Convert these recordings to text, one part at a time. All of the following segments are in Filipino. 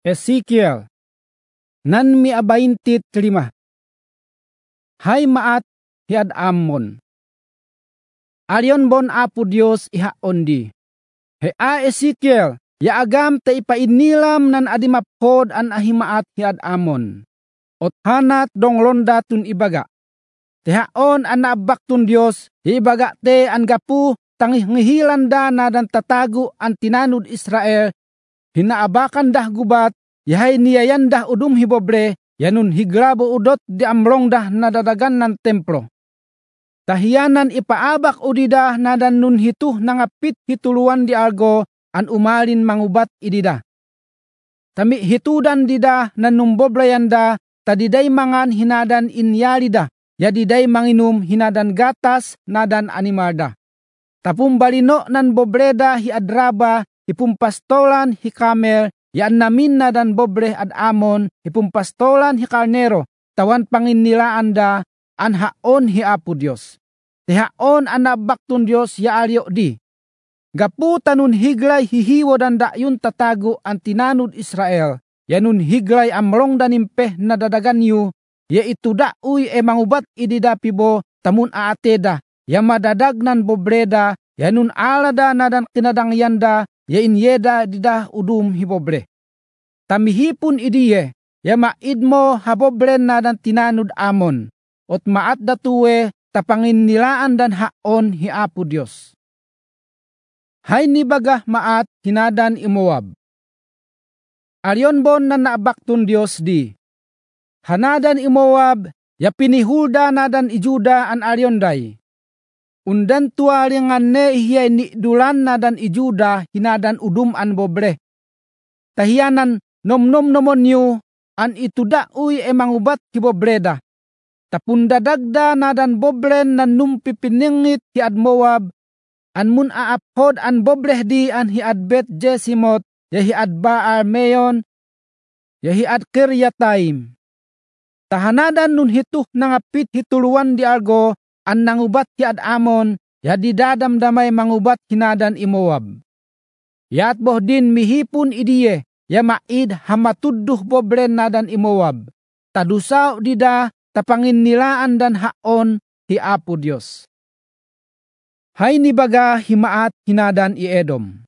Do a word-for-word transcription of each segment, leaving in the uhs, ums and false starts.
Ezekiel nan mi abaintit lima. Hay maat hiad amon. Arion bon Apo Dios ihaon di. He a Ezekiel, ya agam ta ipainilam nan adimaphod an ahimaat hiad amon. Ot hanat dong londa tun ibaga. Tehaon an naabaktun Dios, ibaga te an gapu tangih ngihilan da na dan tatago an tinanud Israel. Hinaabakan dah gubat, yahay niyayan dah udum hibobre, yanun higrabo udot di amrong dah nadadagan ng templo. Tahiyanan ipaabak udida na dan nun hituh nangapit hituluan di algo, an umalin mangubat idida. Tami hitudan dida na numboblayan da, tadiday mangan hinadan inyalida, yadiday manginum hinadan gatas nadan animalda. Tapum balino nan bobreda hi adraba, ipumpastolan hi kamel, yan namin na dan bobre ad amon, ipumpastolan hi karnero, tawan panginilaan da, an haon hi Apo Dios. Tehaon an nabaktun Dios ya alyo di. Gapu tanun higlay hihiwo dan dayun tatago an tinanud Israel, yanun higlay amrong danimpeh na dadagan yu, ya itu da uy e mangubat idida pibo, tamun aateda, ya madadagnan bobreda, yanun alada na dan kinadangyan ya inyeda dida udum hibobre. Tamihipun idiye, ya maidmo habobre na dan tinanud amon, ot maat datuwe tapangin nilaan dan haon hi Apo Dios. Hay nibagah maat hinadan imoab. Arion bon na naabaktun Dios di. Hanadan imoab, ya pinihulda na dan ijuda an arionday. Undan tualingan ne hiyay ni dulan na dan ijuda hinadan udum an bobre. Tahiyanan nom-nom nomon yu an ituda uy e mangubat hibobreda. Tapundadagda na dan bobren na numpipiningit hi ad Moab. An mun aaphod an bobreh di an hi ad Bet Jesimot, ya hi ad Baal Meon, ya hi ad Kiryataim. Tahanadan nun hituh nangapit hituluan di algo, an nangubat hi ad amon, ya didadamdamay mangubat hinadan imoab. Yat boh din mihipun idiye, ya maid hamatudduh bobren nadan imoab. Tadusaw dida tapangin nilaan dan haon hi Apo Dios. Hay nibaga himaat hinadan i Edom.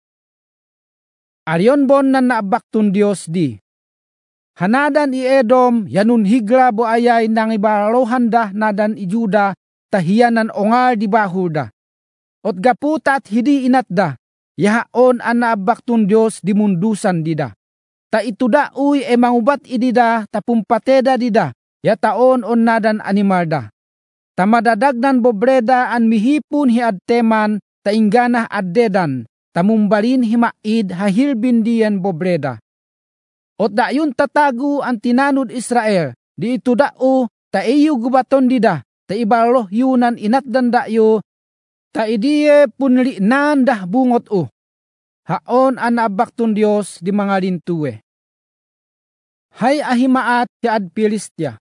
Arion bon na naabaktun Dios di. Hanadan i Edom, yanun higla bo ayay nang ibalohan dah nadan i Juda, tahiyanan ongal di bahulda. Ot gaputat hidi inatda, yahaon an naabaktun Dios di mundusan dida. Ta ituda uy e mangubat idida, tapumpateda dida, ya taon on nadan animalda. Tamadadagnan bobreda an mihipun hi ad teman, taingganah ad dedan, tamumbalin himaid hahilbindian bobreda. Ot dayun tatagu an tinanud Israel, di itu dao, ta iyo gubaton dida, ta ibaloh yunan inat dan dayo, ta idiye punli nandah bungot u. Haon an nabaktun Dios di mga lintuwe. Hay ahimaat ti ad Pilistia.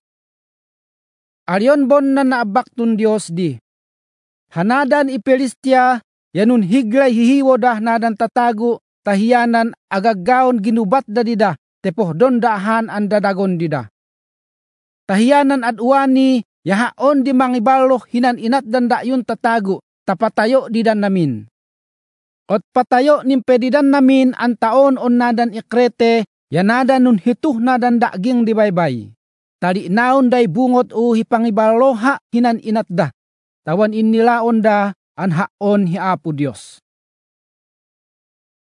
Arion bon na naabaktun Dios di. Hanadan i Pilistia, yanun higlay hihiwo dah nadan tatago, tahiyanan agagaon ginubat da dida, tepoh don dahan ang dadagon dida. Tahiyanan at uwani, yahaon di mangibaloh hinan inat dan dayun tatago, tapatayo didan namin. Ot patayo nimpedidan namin ang taon on nadan ikrete, yanadan nun hituh nadan daging di baybay. Tali naon day bungot o hipangibaloha hinan inat da, tawan inilaon da an haon hi Apo Dios.